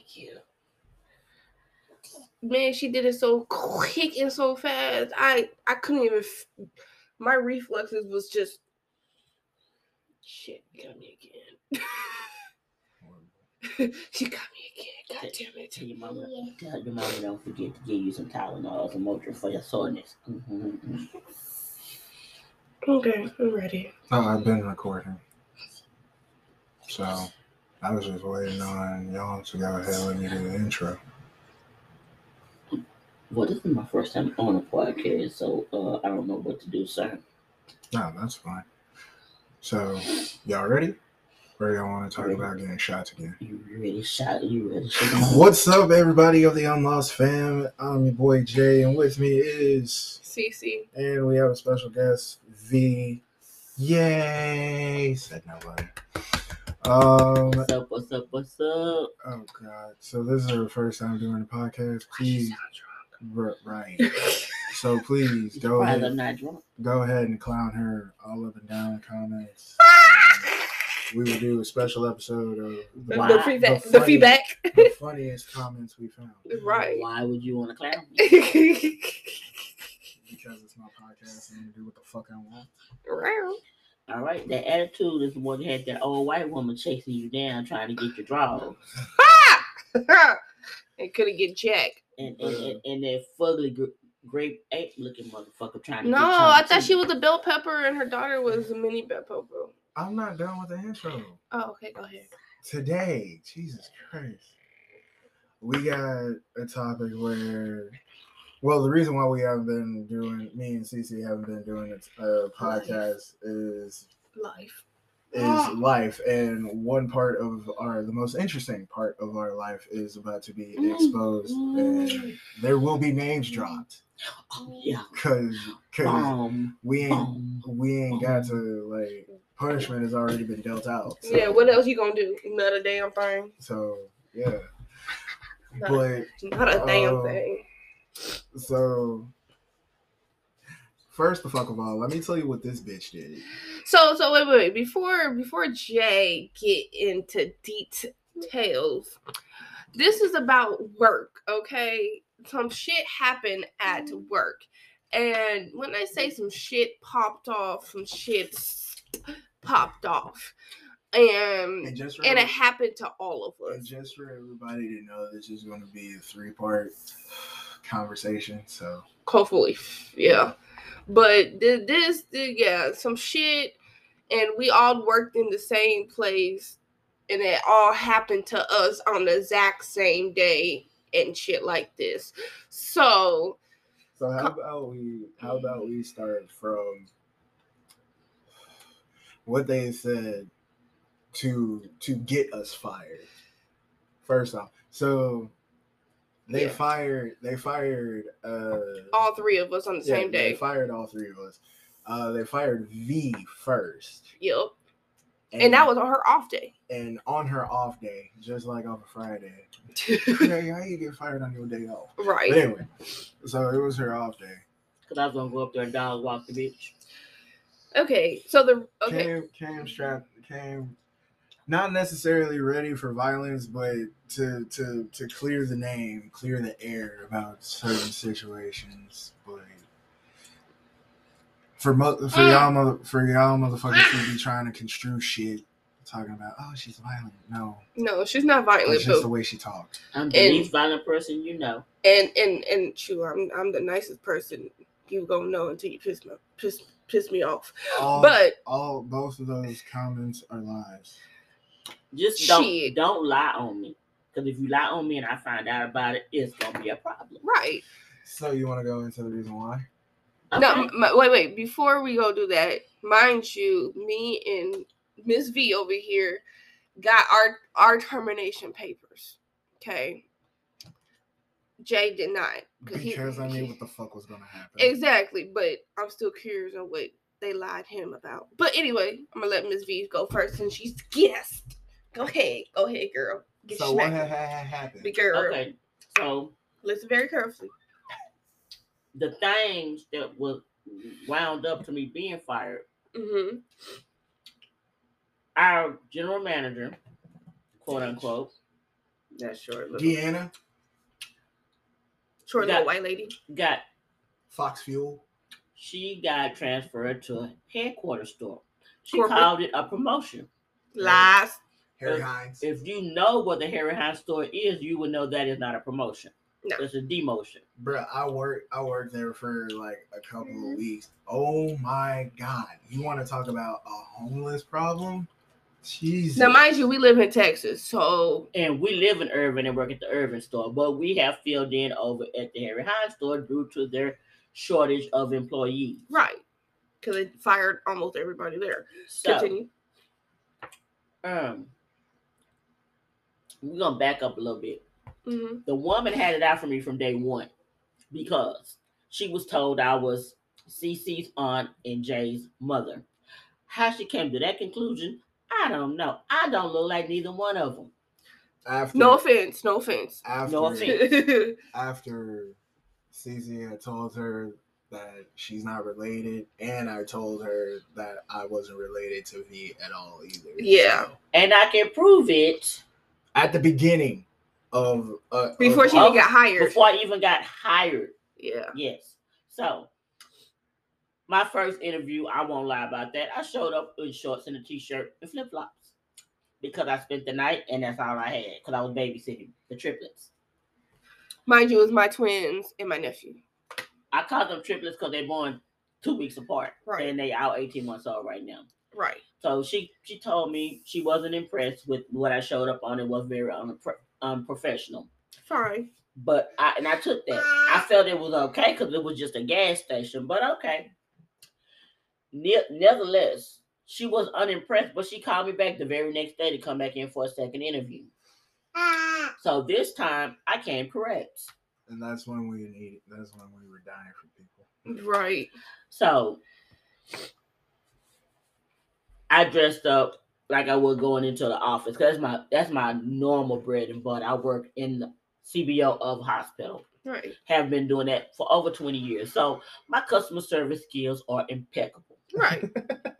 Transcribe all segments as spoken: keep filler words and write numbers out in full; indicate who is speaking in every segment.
Speaker 1: you. Man, she did it so quick and so fast. I I couldn't even. F- my reflexes was just. Shit, got me again. She got me again. God damn it.
Speaker 2: Tell your mama, tell your mama don't forget to give you some Tylenol, some Motrin for your soreness. Mm-hmm.
Speaker 1: Okay, I'm ready.
Speaker 3: Oh, I've been recording. So, I was just waiting on y'all to go ahead and let me do the intro.
Speaker 2: Well, this is my first time on a podcast, so uh, I don't know what to do, sir.
Speaker 3: No, that's fine. So, y'all ready? Or y'all want to talk
Speaker 2: Ready.
Speaker 3: about getting shots again?
Speaker 2: You ready, shot? You ready?
Speaker 3: What's up, everybody of the Unlost fam? I'm your boy Jay, and with me is
Speaker 1: Cece.
Speaker 3: And we have a special guest, V. Yay! Said nobody. Um,
Speaker 2: What's up? What's up? What's up?
Speaker 3: Oh God! So this is our first time doing the podcast. Please, r- right? So please go
Speaker 2: Surprised
Speaker 3: ahead.
Speaker 2: I'm not drunk.
Speaker 3: Go ahead and clown her all up and down in the comments. We will do a special episode of the,
Speaker 2: Why?
Speaker 1: The feedback.
Speaker 3: the
Speaker 1: The,
Speaker 3: funny-
Speaker 1: feedback.
Speaker 3: the funniest comments we found.
Speaker 1: Right.
Speaker 2: Why would you want to clown me?
Speaker 3: Because it's my podcast and I'm gonna do what the fuck I want.
Speaker 1: Right.
Speaker 2: All right, that attitude is the one that had that old white woman chasing you down, trying to get your draws,
Speaker 1: And couldn't get jack.
Speaker 2: and and, and, and that fugly gr- grape ape looking motherfucker trying to
Speaker 1: No,
Speaker 2: get you.
Speaker 1: I thought she was a bell pepper and her daughter was a mini bell pepper.
Speaker 3: I'm not done with the intro.
Speaker 1: Oh, okay, go ahead.
Speaker 3: Today, Jesus Christ, we got a topic where, well, the reason why we haven't been doing, me and Cece haven't been doing a uh, podcast is
Speaker 1: Life.
Speaker 3: is life, and one part of our, the most interesting part of our life is about to be exposed, and there will be names dropped.
Speaker 2: Oh yeah,
Speaker 3: Cause, cause
Speaker 2: Boom.
Speaker 3: we ain't,
Speaker 2: Boom.
Speaker 3: we ain't got to, like, punishment has already been dealt out. So,
Speaker 1: Yeah, what else you gonna do? Not a damn thing.
Speaker 3: So yeah,
Speaker 1: Not,
Speaker 3: but
Speaker 1: not a damn
Speaker 3: um,
Speaker 1: thing.
Speaker 3: so first of all, let me tell you what this bitch did.
Speaker 1: So, so wait, wait, wait. Before, before Jay get into details, this is about work, okay? Some shit happened at work. And when I say some shit popped off, some shit popped off. And,
Speaker 3: And just for
Speaker 1: and it
Speaker 3: every-
Speaker 1: happened to all of
Speaker 3: And
Speaker 1: us.
Speaker 3: just for everybody to know, this is going to be a three-part conversation. So
Speaker 1: Hopefully, yeah. But th- this, th- yeah, some shit. And we all worked in the same place. And it all happened to us on the exact same day and shit like this. So,
Speaker 3: so how about we how about we start from what they said to to get us fired. First off, so they
Speaker 1: Yeah.
Speaker 3: fired they fired uh
Speaker 1: all three of us on the
Speaker 3: yeah,
Speaker 1: same day.
Speaker 3: They fired all three of us. Uh, they fired V first.
Speaker 1: Yep. And, and that was on her off day.
Speaker 3: And on her off day, just like on a Friday. Hey, how you get fired on your day off?
Speaker 1: Right.
Speaker 3: But anyway, so it was her off day.
Speaker 2: Cause I was gonna go up there and dog walk the bitch.
Speaker 1: Okay, so the okay.
Speaker 3: Came came strapped came not necessarily ready for violence, but to to to clear the name, clear the air about certain situations. But for mo- for y'all mother- for y'all motherfuckers who be trying to construe shit, talking about oh she's violent. No,
Speaker 1: no, she's not violent.
Speaker 3: It's just
Speaker 1: but,
Speaker 3: the way she talks.
Speaker 2: I'm the
Speaker 1: and,
Speaker 2: least violent person you know.
Speaker 1: And and and true, I'm I'm the nicest person you gonna know until you piss me piss piss me off.
Speaker 3: All,
Speaker 1: but
Speaker 3: all both of those comments are lies.
Speaker 2: Just don't
Speaker 1: shit.
Speaker 2: don't lie on me. Because if you lie on me and I find out about it, it's gonna be a problem.
Speaker 1: Right.
Speaker 3: So you want to go into the reason why?
Speaker 2: Okay.
Speaker 1: No, m- wait, wait. Before we go do that, mind you, me and Miss V over here got our our termination papers. Okay. Jay did not.
Speaker 3: Because
Speaker 1: he,
Speaker 3: I knew what the fuck was going to happen.
Speaker 1: Exactly, but I'm still curious on what they lied him about. But anyway, I'm going to let Miss V go first since she's guest. Go ahead. Go ahead, girl. Get
Speaker 3: so what ha- ha- happened?
Speaker 1: Big girl.
Speaker 2: Okay, so
Speaker 1: listen very carefully.
Speaker 2: The things that was wound up to me being fired.
Speaker 1: Mm-hmm.
Speaker 2: Our general manager, quote unquote,
Speaker 1: That's short little,
Speaker 3: Deanna,
Speaker 1: short
Speaker 2: Got-
Speaker 1: little white lady.
Speaker 2: Got
Speaker 3: Fox Fuel.
Speaker 2: she got transferred to a headquarters store. She
Speaker 1: Corporate.
Speaker 2: called it a promotion.
Speaker 1: Lies.
Speaker 3: Harry
Speaker 2: Uh,
Speaker 3: Hines.
Speaker 2: If you know what the Harry Hines store is, you would know that is not a promotion.
Speaker 1: No.
Speaker 2: It's a demotion.
Speaker 3: Bruh, I worked I worked there for like a couple of weeks. Oh my god. You want to talk about a homeless problem? Jesus.
Speaker 1: Now, mind you, we live in Texas, so
Speaker 2: And we live in Irvin and work at the Irvin store, but we have filled in over at the Harry Hines store due to their shortage of employees.
Speaker 1: right, because they fired almost everybody there.
Speaker 2: So,
Speaker 1: Continue.
Speaker 2: um, we're gonna back up a little bit.
Speaker 1: Mm-hmm.
Speaker 2: The woman had it out for me from day one because she was told I was Cece's aunt and Jay's mother. How she came to that conclusion, I don't know. I don't look like neither one of them.
Speaker 3: After,
Speaker 1: No offense. No offense.
Speaker 3: After,
Speaker 2: No offense.
Speaker 3: after Cece had told her that she's not related, and I told her that I wasn't related to V at all either.
Speaker 1: Yeah.
Speaker 3: So,
Speaker 2: And I can prove it
Speaker 3: at the beginning of uh,
Speaker 1: Before
Speaker 3: of,
Speaker 1: she even got hired.
Speaker 2: before I even got hired.
Speaker 1: Yeah.
Speaker 2: Yes. So, my first interview, I won't lie about that. I showed up in shorts and a t-shirt and flip-flops because I spent the night and that's all I had because I was babysitting the triplets.
Speaker 1: Mind you, it was my twins and my nephew.
Speaker 2: I call them triplets because they're born two weeks apart.
Speaker 1: Right.
Speaker 2: And they out eighteen months old right now.
Speaker 1: Right.
Speaker 2: So she she told me she wasn't impressed with what I showed up on. It was very unpro- unprofessional.
Speaker 1: Fine.
Speaker 2: But I and I took that. I felt it was okay because it was just a gas station. But okay. Ne- nevertheless, she was unimpressed, but she called me back the very next day to come back in for a second interview. So this time I came correct.
Speaker 3: and that's when we needed. That's when we were dying for people.
Speaker 1: Right.
Speaker 2: So I dressed up like I was going into the office. Cause that's my that's my normal bread and butter. I work in the C B O of a hospital.
Speaker 1: Right.
Speaker 2: Have been doing that for over twenty years. So my customer service skills are impeccable.
Speaker 1: Right.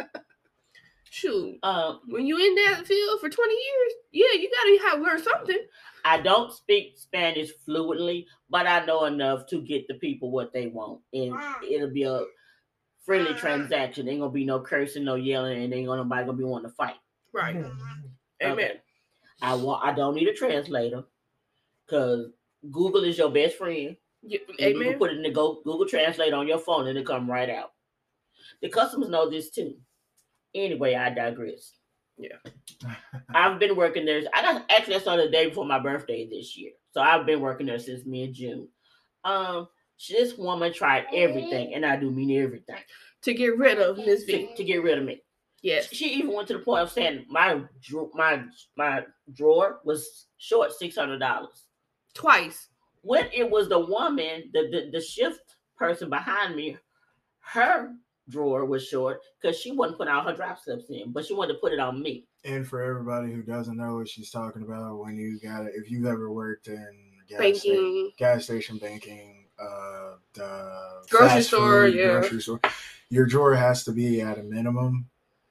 Speaker 1: Shoot.
Speaker 2: Um,
Speaker 1: When you in that field for twenty years, yeah, you gotta have learned something.
Speaker 2: I don't speak Spanish fluently, but I know enough to get the people what they want. And it'll be a friendly transaction. Ain't gonna be no cursing, no yelling, and ain't gonna nobody gonna be wanting to fight.
Speaker 1: Right.
Speaker 3: Mm-hmm.
Speaker 1: Amen.
Speaker 2: Okay. I want I don't need a translator because Google is your best friend.
Speaker 1: Yeah,
Speaker 2: And you can
Speaker 1: amen.
Speaker 2: put it in the Go, Google Translate on your phone and it come right out. The customers know this too. Anyway, I digress.
Speaker 1: Yeah.
Speaker 2: I've been working there. I got actually I started the day before my birthday this year. So I've been working there since mid June. Um, this woman tried everything, and I do mean everything,
Speaker 1: To get rid of Miss
Speaker 2: to,
Speaker 1: V.
Speaker 2: to get rid of me.
Speaker 1: Yes.
Speaker 2: She even went to the point of saying my dra- my my drawer was short six hundred dollars.
Speaker 1: Twice.
Speaker 2: When it was the woman, the, the the shift person behind me, her drawer was short because she wasn't putting all her drop slips in, but she wanted to put it on me.
Speaker 3: And for everybody who doesn't know what she's talking about, when you got it, if you've ever worked in gas, sta-
Speaker 1: Banking.
Speaker 3: gas station banking, uh, the
Speaker 1: Grocery
Speaker 3: fast
Speaker 1: store,
Speaker 3: food,
Speaker 1: yeah.
Speaker 3: grocery store, your drawer has to be at a minimum,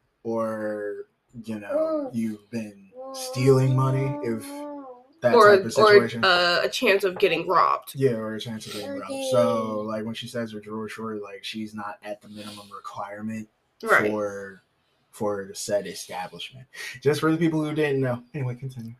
Speaker 3: or you know you've been stealing money if that
Speaker 1: Or
Speaker 3: type of
Speaker 1: or
Speaker 3: situation.
Speaker 1: uh, a chance of getting robbed.
Speaker 3: Yeah, or a chance of getting robbed. So, like when she says her drawer short, like she's not at the minimum requirement
Speaker 1: Right.
Speaker 3: for for the said establishment. Just for the people who didn't know. Anyway, continue.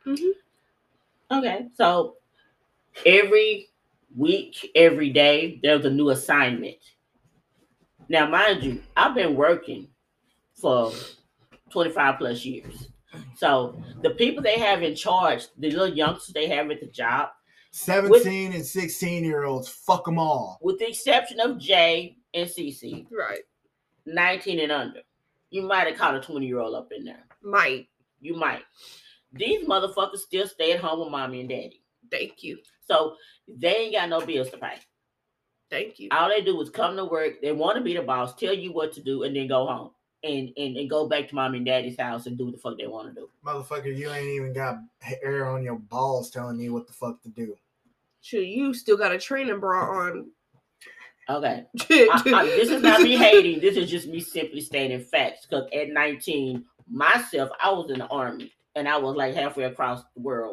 Speaker 2: Okay, so every week, every day, there's a new assignment. Now, mind you, I've been working for twenty-five plus years. So the people they have in charge, the little youngsters they have at the job,
Speaker 3: seventeen and sixteen year olds, fuck them all.
Speaker 2: with the exception of Jay and Cece,
Speaker 1: Right.
Speaker 2: nineteen and under. You might have caught a twenty-year-old up in there.
Speaker 1: Might.
Speaker 2: You might. These motherfuckers still stay at home with mommy and daddy.
Speaker 1: Thank you.
Speaker 2: So they ain't got no bills to pay.
Speaker 1: Thank you.
Speaker 2: All they do is come to work. They want to be the boss, tell you what to do, and then go home. And, and, and go back to mommy and daddy's house and do what the fuck they want to do.
Speaker 3: Motherfucker, you ain't even got hair on your balls telling me what the fuck to do.
Speaker 1: Shoot, you still got a training bra on.
Speaker 2: Okay. I, I, this is not me hating. This is just me simply stating facts. Because at nineteen, myself, I was in the army. And I was like halfway across the world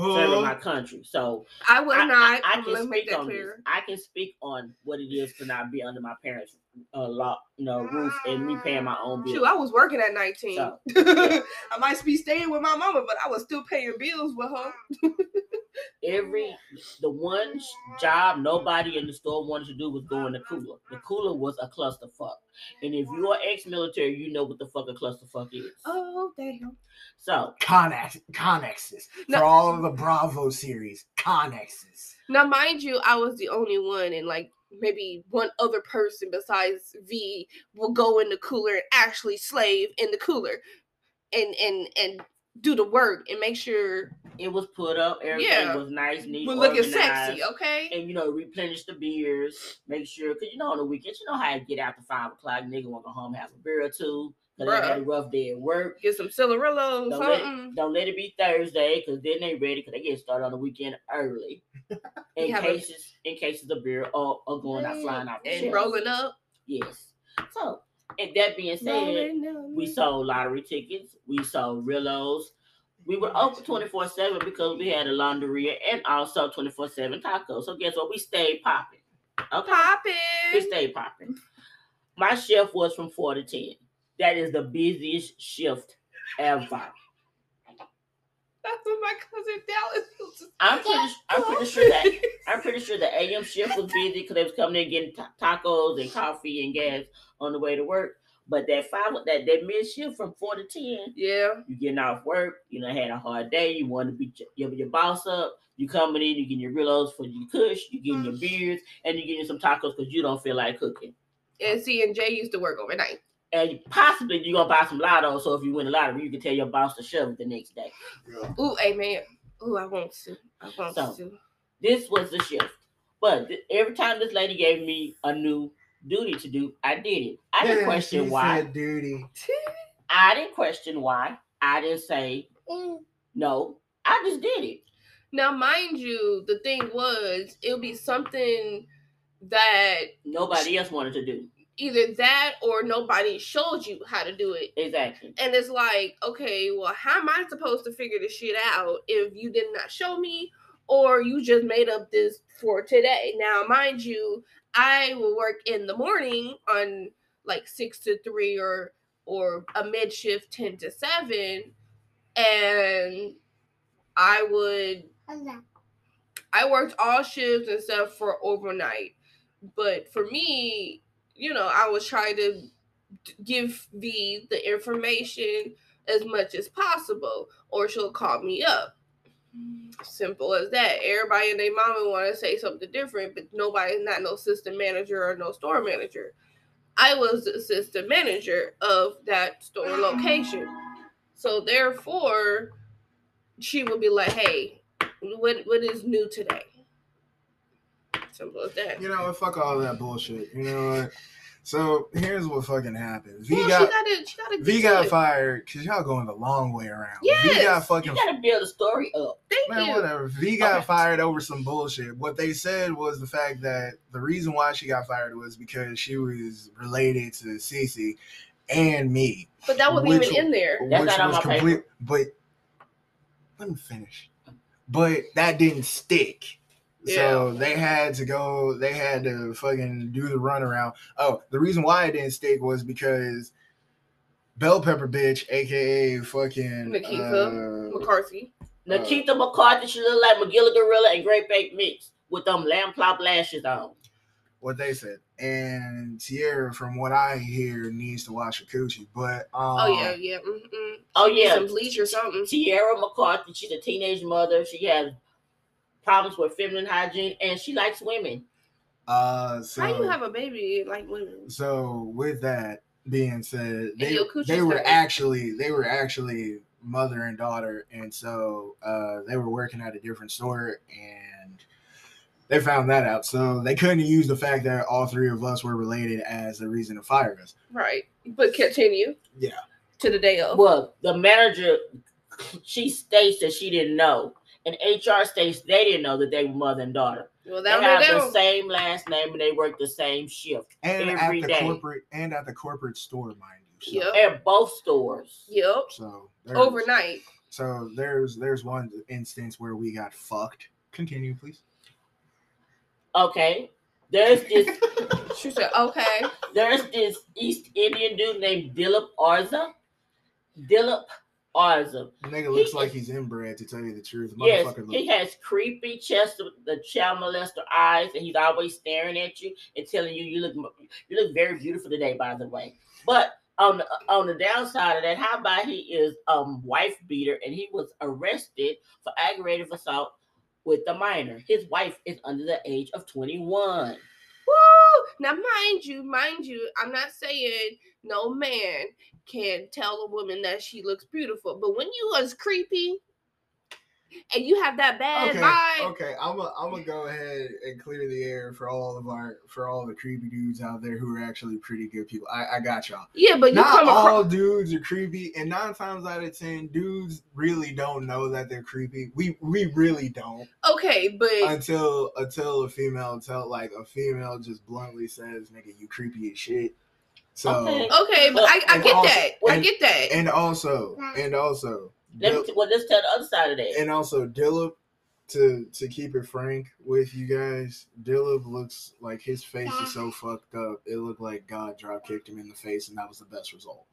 Speaker 2: serving my country. So
Speaker 1: I would
Speaker 2: I,
Speaker 1: not.
Speaker 2: I, I
Speaker 1: I'm
Speaker 2: can
Speaker 1: gonna make
Speaker 2: speak
Speaker 1: that
Speaker 2: on
Speaker 1: clear.
Speaker 2: this. I can speak on what it is to not be under my parents' uh, law, you know, roof, and me paying my own bills.
Speaker 1: Shoot, I was working at nineteen.
Speaker 2: So, yeah.
Speaker 1: I might be staying with my mama, but I was still paying bills with her.
Speaker 2: Every the one job nobody in the store wanted to do was go in the cooler. The cooler was a clusterfuck, and if you are ex-military, you know what the fuck a clusterfuck is.
Speaker 1: Oh damn!
Speaker 2: So
Speaker 3: Connex, Connexes
Speaker 1: No.
Speaker 3: for all of the Bravo series. Connexes.
Speaker 1: Now, mind you, I was the only one, and like maybe one other person besides V will go in the cooler and actually slave in the cooler, and and and do the work and make sure
Speaker 2: it was put up. Everything
Speaker 1: Yeah.
Speaker 2: was nice, neat,
Speaker 1: we're looking
Speaker 2: organized,
Speaker 1: sexy. Okay.
Speaker 2: and you know replenish the beers. Make sure, cause you know on the weekends, you know how it get after five o'clock. Nigga want to go home and have a beer or two. Cause they had a rough day at work.
Speaker 1: Get some Cigarillo or
Speaker 2: Don't let,
Speaker 1: something.
Speaker 2: it, don't let it be Thursday, cause then they ready, cause they get started on the weekend early. In
Speaker 1: You have
Speaker 2: cases, in cases of beer or, or going out flying out the
Speaker 1: and
Speaker 2: shelves.
Speaker 1: rolling up.
Speaker 2: Yes. So, and that being said,
Speaker 1: Rolling up.
Speaker 2: we sold lottery tickets. We sold Rillos. We were open twenty-four seven because we had a laundry and also twenty-four seven tacos. So guess what? We stayed popping. Okay.
Speaker 1: Popping.
Speaker 2: We stayed popping. My shift was from four to ten. That is the busiest shift ever.
Speaker 1: That's what my cousin Dallas used to say.
Speaker 2: I'm pretty, I'm pretty sure that I'm pretty sure the A M shift was busy because they was coming in getting ta- tacos and coffee and gas on the way to work. But that five, that that mid shift from four to ten,
Speaker 1: Yeah.
Speaker 2: you getting off work, you know, had a hard day, you want to be your, your boss up, you coming in, you getting your Rillos for your kush, you getting your beers, and you getting some tacos because you don't feel like cooking.
Speaker 1: And C and J used to work overnight.
Speaker 2: And possibly you're gonna buy some lotto, so if you win a lottery, you can tell your boss to shove it the next day.
Speaker 3: Yeah.
Speaker 1: Ooh, amen. Ooh, I want to. I want
Speaker 2: So,
Speaker 1: to.
Speaker 2: This was the shift. But th- every time this lady gave me a new duty to do, I did it. I didn't
Speaker 3: Yeah,
Speaker 2: question
Speaker 3: she
Speaker 2: why.
Speaker 3: said duty.
Speaker 2: I didn't question why. I didn't say no. I just did it.
Speaker 1: Now, mind you, the thing was, it would be something that
Speaker 2: Nobody else wanted to do.
Speaker 1: either that or nobody showed you how to do it.
Speaker 2: Exactly.
Speaker 1: And it's like, okay, well, how am I supposed to figure this shit out if you did not show me or you just made up this for today? Now, mind you, I will work in the morning on like six to three or or a mid shift ten to seven, and I would I worked all shifts and stuff for overnight. But for me, you know, I was trying to give V the information as much as possible, or she'll call me up. Simple as that. Everybody and their mama want to say something different, but nobody, not no system manager or no store manager. I was the assistant manager of that store location. So therefore, she would be like, hey, what what is new today? Simple as that.
Speaker 3: You know what? Fuck all that bullshit. You know what? So here's what fucking happened. V
Speaker 1: well,
Speaker 3: got
Speaker 1: she gotta, she gotta
Speaker 3: V got fired because y'all going the long way around.
Speaker 1: Yes.
Speaker 3: V got fucking
Speaker 2: You gotta build a story up.
Speaker 1: Thank
Speaker 3: man,
Speaker 1: you.
Speaker 3: whatever. V got
Speaker 2: Okay.
Speaker 3: fired over some bullshit. What they said was the fact that the reason why she got fired was because she was related to Cece and me.
Speaker 1: But that wasn't
Speaker 3: Which-
Speaker 1: even in there.
Speaker 2: That's
Speaker 3: which
Speaker 2: not on
Speaker 3: was
Speaker 2: my
Speaker 3: complete. But let me finish. But that didn't stick. So they had to go. They had to fucking do the runaround. Oh, the reason why it didn't stick was because Bell Pepper bitch, aka fucking
Speaker 1: Nikita
Speaker 3: uh,
Speaker 1: McCarthy.
Speaker 2: Nikita McCarthy, she look like Magilla Gorilla and Great Baked Mix with them lamb plop lashes on.
Speaker 3: what they said. And Tierra, from what I hear, needs to wash her coochie. But um,
Speaker 1: Oh yeah, yeah. Mm-mm.
Speaker 2: Oh,
Speaker 1: She needs
Speaker 2: yeah.
Speaker 1: some bleach or something.
Speaker 2: Tierra McCarthy, she's a teenage mother. She has problems with feminine hygiene and she likes women.
Speaker 3: uh, so
Speaker 1: How you have a baby like women?
Speaker 3: so with that being said, they
Speaker 1: your coochie's
Speaker 3: they were
Speaker 1: dirty.
Speaker 3: actually they were actually mother and daughter, and so uh, they were working at a different store, and they found that out. So they couldn't use the fact that all three of us were related as a reason to fire us.
Speaker 1: Right. But continue
Speaker 3: Yeah.
Speaker 1: to the day of.
Speaker 2: Well, the manager, she states that she didn't know. And H R states they didn't know that they were mother and daughter.
Speaker 1: Well,
Speaker 2: They
Speaker 1: down
Speaker 2: have
Speaker 1: there
Speaker 2: the
Speaker 1: down.
Speaker 2: same last name and they work the same shift
Speaker 3: And
Speaker 2: every
Speaker 3: at the
Speaker 2: day.
Speaker 3: corporate and at the corporate store, mind you. So,
Speaker 1: Yep.
Speaker 2: at both stores.
Speaker 1: Yep.
Speaker 3: so there it is.
Speaker 1: Overnight.
Speaker 3: So there's there's one instance where we got fucked. Continue, please.
Speaker 2: Okay. There's this
Speaker 1: She said, okay.
Speaker 2: there's this East Indian dude named Dilip Arza. Dilip Arza.
Speaker 3: The nigga looks
Speaker 2: He-
Speaker 3: like he's inbred, to tell you the truth.
Speaker 2: Yes,
Speaker 3: Motherfucker
Speaker 2: he
Speaker 3: look.
Speaker 2: has creepy chest, the child molester eyes, and he's always staring at you and telling you you look you look very beautiful today. By the way, but on the, on the downside of that, how about he is um wife beater and he was arrested for aggravated assault with the minor. His wife is under the age of twenty-one.
Speaker 1: Woo! Now, mind you, mind you, I'm not saying no man can tell a woman that she looks beautiful, but when you was creepy and you have that bad
Speaker 3: Okay,
Speaker 1: vibe,
Speaker 3: okay. I'm gonna I'm gonna go ahead and clear the air for all of our for all the creepy dudes out there who are actually pretty good people. I, I got y'all.
Speaker 1: yeah, but you
Speaker 3: Not
Speaker 1: come
Speaker 3: all
Speaker 1: across.
Speaker 3: dudes are creepy, and nine times out of ten, dudes really don't know that they're creepy. We we really don't
Speaker 1: Okay, but
Speaker 3: until until a female tell like a female just bluntly says, "Nigga, you creepy as shit." So
Speaker 2: Okay.
Speaker 1: okay, but I, I
Speaker 3: And
Speaker 1: get
Speaker 3: also-
Speaker 1: that. I
Speaker 3: and-
Speaker 1: get that.
Speaker 3: and also and also
Speaker 2: Let me
Speaker 3: Dil-
Speaker 2: t- well, let's tell the other side of that.
Speaker 3: and also Dilip, to to keep it frank with you guys, Dilip looks like his face is so fucked up. It looked like God drop kicked him in the face, and that was the best result.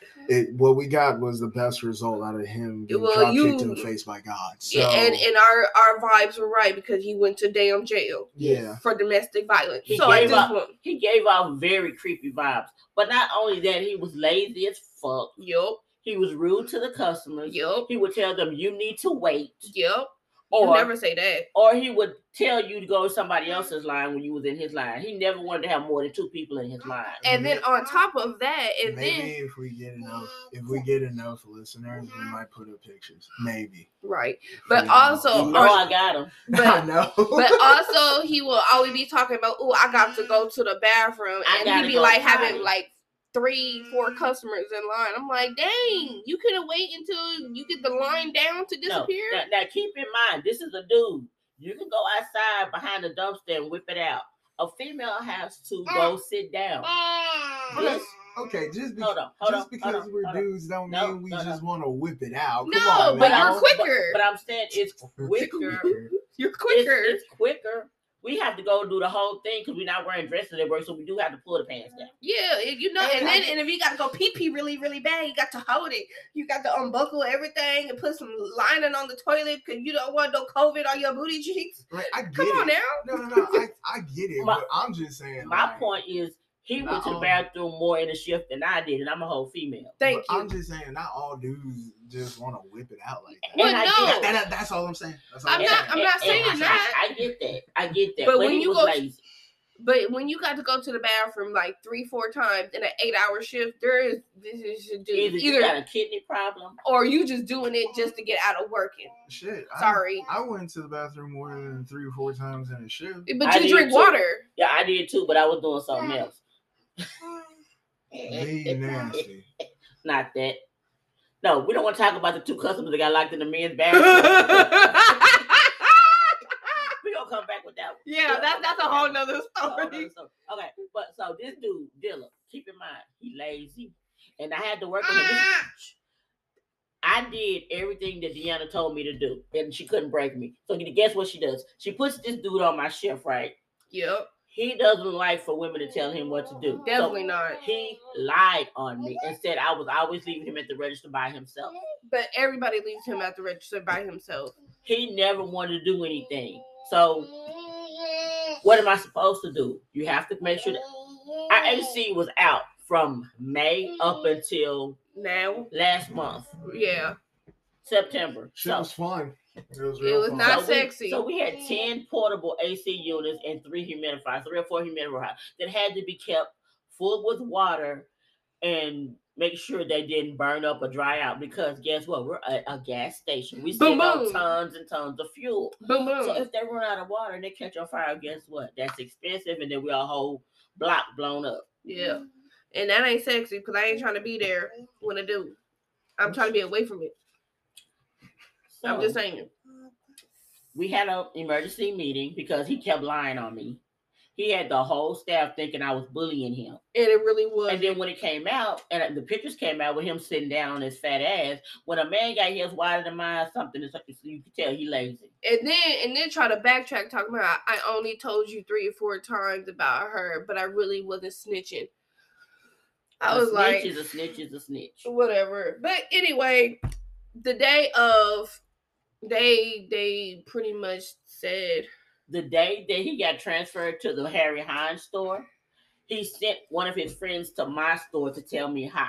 Speaker 3: It what we got was the best result out of him getting
Speaker 1: Well,
Speaker 3: drop
Speaker 1: you-
Speaker 3: kicked in the face by God. So
Speaker 1: Yeah, and and our our vibes were right because he went to damn jail
Speaker 3: yeah,
Speaker 1: for domestic violence.
Speaker 2: He
Speaker 1: So at
Speaker 2: gave
Speaker 1: this
Speaker 2: up.
Speaker 1: point,
Speaker 2: He gave off very creepy vibes. But not only that, he was lazy as fuck.
Speaker 1: yup,
Speaker 2: He was rude to the customers.
Speaker 1: yup,
Speaker 2: He would tell them, you need to wait.
Speaker 1: yup. You
Speaker 2: Or,
Speaker 1: never say that.
Speaker 2: or he would tell you to go to somebody else's line when you was in his line. He never wanted to have more than two people in his line.
Speaker 1: And then on top of that, and
Speaker 3: maybe
Speaker 1: then
Speaker 3: if we get enough, if we get enough listeners, we might put up pictures. Maybe,
Speaker 1: right, but
Speaker 3: Yeah.
Speaker 1: also
Speaker 2: You know
Speaker 1: on-
Speaker 2: I got him.
Speaker 3: I
Speaker 1: but
Speaker 3: know.
Speaker 1: but also he will always be talking about, oh, I got to go to the bathroom,
Speaker 2: I
Speaker 1: and
Speaker 2: gotta
Speaker 1: he'd be
Speaker 2: go
Speaker 1: like
Speaker 2: potty.
Speaker 1: having like three, four customers in line. I'm like, dang, you couldn't wait until you get the line down to
Speaker 2: No,
Speaker 1: disappear.
Speaker 2: now, now keep in mind, this is a dude. You can go outside behind the dumpster and whip it out. A female has to go sit down. This,
Speaker 3: Okay, just, be-
Speaker 2: hold on, hold
Speaker 3: just
Speaker 2: on,
Speaker 3: because
Speaker 2: hold on,
Speaker 3: we're
Speaker 2: hold on.
Speaker 3: dudes don't
Speaker 2: No,
Speaker 3: mean we
Speaker 2: no, no.
Speaker 3: just want to whip it out. Come
Speaker 1: No,
Speaker 3: on,
Speaker 1: but
Speaker 3: now.
Speaker 1: you're quicker.
Speaker 2: But, but I'm saying it's quicker.
Speaker 1: You're
Speaker 2: It's,
Speaker 1: quicker.
Speaker 2: it's quicker. We have to go do the whole thing because we're not wearing dresses at work, so we do have to pull the pants down.
Speaker 1: Yeah, you know, and then and if you got to go pee pee really really bad, you got to hold it. You got to unbuckle everything and put some lining on the toilet because you don't want no COVID on your booty cheeks.
Speaker 3: Like, I get
Speaker 1: Come
Speaker 3: it.
Speaker 1: on now.
Speaker 3: No, no, no. I, I get it.
Speaker 2: My-
Speaker 3: but I'm just saying.
Speaker 2: My
Speaker 3: like,
Speaker 2: point is, he went to the
Speaker 3: Uh-uh.
Speaker 2: bathroom more in a shift than I did, and I'm a whole female.
Speaker 1: Thank
Speaker 3: but
Speaker 1: you.
Speaker 3: I'm just saying, not all dudes just want to whip it out like that.
Speaker 1: Well,
Speaker 2: And I
Speaker 1: no.
Speaker 2: get-
Speaker 3: That- that- that's all I'm saying. That's all
Speaker 1: I'm
Speaker 3: I'm,
Speaker 1: not-
Speaker 3: saying.
Speaker 1: I'm not
Speaker 2: and-
Speaker 1: saying
Speaker 2: and
Speaker 1: that.
Speaker 2: I, I get that. I get that.
Speaker 1: But
Speaker 2: But,
Speaker 1: when
Speaker 2: he
Speaker 1: you
Speaker 2: was
Speaker 1: go-
Speaker 2: lazy.
Speaker 1: But when you got to go to the bathroom like three, four times in an eight-hour shift, there is this is just
Speaker 2: Either, you
Speaker 1: either,
Speaker 2: got a kidney problem.
Speaker 1: or you just doing it just to get out of working.
Speaker 3: Shit. I-
Speaker 1: Sorry,
Speaker 3: I, went to the bathroom more than three or four times in a shift.
Speaker 1: but
Speaker 2: I
Speaker 1: you
Speaker 2: did
Speaker 1: drink
Speaker 2: too.
Speaker 1: water.
Speaker 2: Yeah, I did too, but I was doing something else.
Speaker 3: Be nasty.
Speaker 2: Not that. No, we don't want to talk about the two customers that got locked in the men's bathroom. we gonna come back with that one.
Speaker 1: Yeah, that, that's a whole nother
Speaker 2: That's a whole
Speaker 1: story.
Speaker 2: nother story. Okay, but so this dude, Dylan, keep in mind, he lazy. And I had to work with him. This- I did everything that Deanna told me to do, and she couldn't break me. So guess what she does? She puts this dude on my shift, right?
Speaker 1: Yep,
Speaker 2: He doesn't like for women to tell him what to do. So
Speaker 1: definitely not.
Speaker 2: he lied on me and said I was always leaving him at the register by himself.
Speaker 1: But everybody leaves him at the register by himself.
Speaker 2: He never wanted to do anything. So what am I supposed to do? You have to make sure that our A C was out from May up until
Speaker 1: Now,
Speaker 2: last month,
Speaker 1: yeah,
Speaker 2: September.
Speaker 3: Shit
Speaker 2: So,
Speaker 3: was fun. It was
Speaker 1: It
Speaker 3: real
Speaker 1: was
Speaker 3: fun.
Speaker 1: not
Speaker 2: so we-
Speaker 1: sexy.
Speaker 2: so we had ten portable A C units and three humidifiers, three or four humidifiers that had to be kept full with water and make sure they didn't burn up or dry out because guess what? We're a, a gas station. We
Speaker 1: Boom,
Speaker 2: send out
Speaker 1: boom.
Speaker 2: tons and tons of fuel.
Speaker 1: boom boom.
Speaker 2: So if they run out of water and they catch on fire, guess what? That's expensive, and then we a whole block blown up.
Speaker 1: Yeah, and that ain't sexy because I ain't trying to be there when I do. I'm trying to be away from it.
Speaker 2: So
Speaker 1: I'm just saying.
Speaker 2: we had an emergency meeting because he kept lying on me. He had the whole staff thinking I was bullying him.
Speaker 1: And it really was.
Speaker 2: And then when it came out, and the pictures came out with him sitting down on his fat ass, when a man got his wider than mine, something is like you can tell he lazy.
Speaker 1: And then and then try to backtrack, talking about I only told you three or four times about her, but I really wasn't snitching. I
Speaker 2: a
Speaker 1: was
Speaker 2: snitch
Speaker 1: like,
Speaker 2: is a snitch is a snitch.
Speaker 1: Whatever. But anyway, the day of, they they pretty much said
Speaker 2: the day that he got transferred to the Harry Hines store, he sent one of his friends to my store to tell me hi.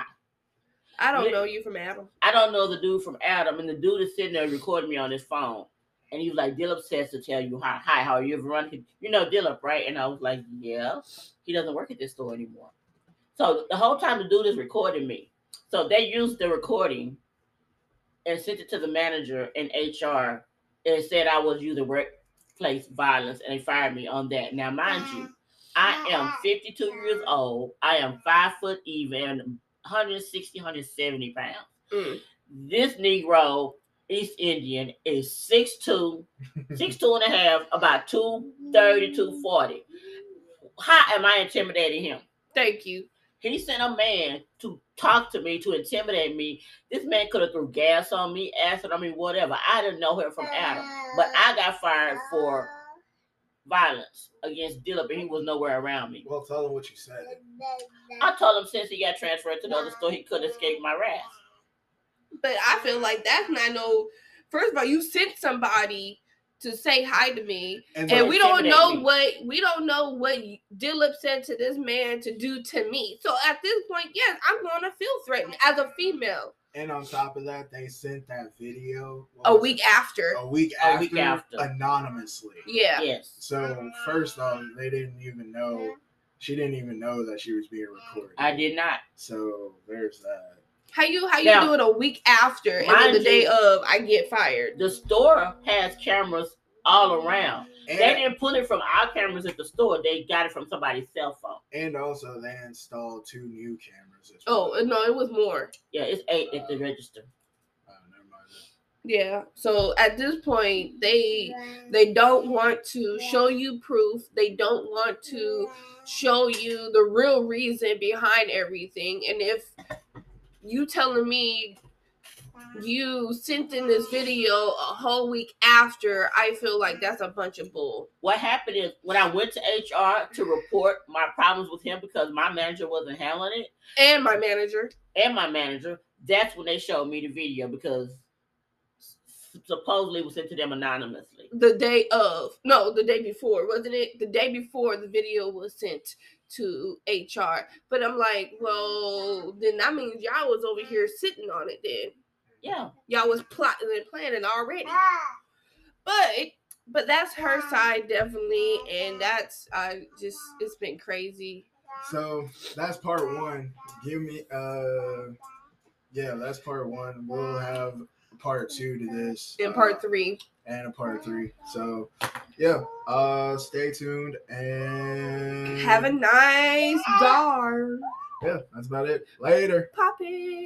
Speaker 1: I don't know you from Adam.
Speaker 2: I don't know the dude from Adam, and the dude is sitting there recording me on his phone. And he was like, Dillip says to tell you hi. Hi, how are you? Ever run? You know Dillip, right? And I was like, yeah. He doesn't work at this store anymore. So the whole time the dude is recording me. So they used the recording and sent it to the manager in H R and said I was using workplace violence, and they fired me on that. Now, mind you, I am fifty-two years old. I am five foot even, one sixty, one seventy pounds.
Speaker 1: Mm.
Speaker 2: This Negro, East Indian, is six two, six two and a half, about two thirty, two forty. How am I intimidating him?
Speaker 1: Thank you.
Speaker 2: He sent a man to talk to me, to intimidate me. This man could have threw gas on me, acid on me, whatever. I didn't know him from Adam. But I got fired for violence against Dillip, and he was nowhere around me.
Speaker 3: Well, tell him what you said.
Speaker 2: I told him since he got transferred to the other store, he couldn't escape my wrath.
Speaker 1: But I feel like that's not no. First of all, you sent somebody to say hi to me, and, and we don't know me. what we don't know what Dillip said to this man to do to me. So at this point, yes, I'm going to feel threatened as a female.
Speaker 3: And on top of that, they sent that video
Speaker 1: a week it? after.
Speaker 3: A week
Speaker 2: a
Speaker 3: after,
Speaker 2: week after,
Speaker 1: anonymously. Yeah.
Speaker 2: Yes.
Speaker 3: So first off, they didn't even know. She didn't even know that she was being recorded.
Speaker 2: I did not.
Speaker 3: So there's that.
Speaker 1: How you how you now, do it a week after, and then the day you, of I get fired?
Speaker 2: The store has cameras all around. And they didn't pull it from our cameras at the store. They got it from somebody's cell phone.
Speaker 3: And also, they installed two new cameras. As
Speaker 1: well. Oh no, it was more.
Speaker 2: Yeah, it's eight at the register.
Speaker 3: Oh, never mind.
Speaker 1: Yeah. So at this point, they they don't want to show you proof. They don't want to show you the real reason behind everything. And if you telling me you sent in this video a whole week after, I feel like that's a bunch of bull.
Speaker 2: What happened is when I went to H R to report my problems with him because my manager wasn't handling it.
Speaker 1: And my manager.
Speaker 2: And my manager. That's when they showed me the video because supposedly it was sent to them anonymously.
Speaker 1: The day of. No, the day before. Wasn't it? The day before the video was sent to H R. But I'm like, well, then that means y'all was over here sitting on it then.
Speaker 2: Yeah.
Speaker 1: Y'all was plotting and planning already. But but that's her side definitely, and that's I just it's been crazy.
Speaker 3: So that's part one. Give me uh yeah, that's part one. We'll have part two to this.
Speaker 1: And part
Speaker 3: uh,
Speaker 1: three.
Speaker 3: And a part three. So yeah. Uh stay tuned and
Speaker 1: have a nice dar.
Speaker 3: Yeah, that's about it. Later.
Speaker 1: Pop it.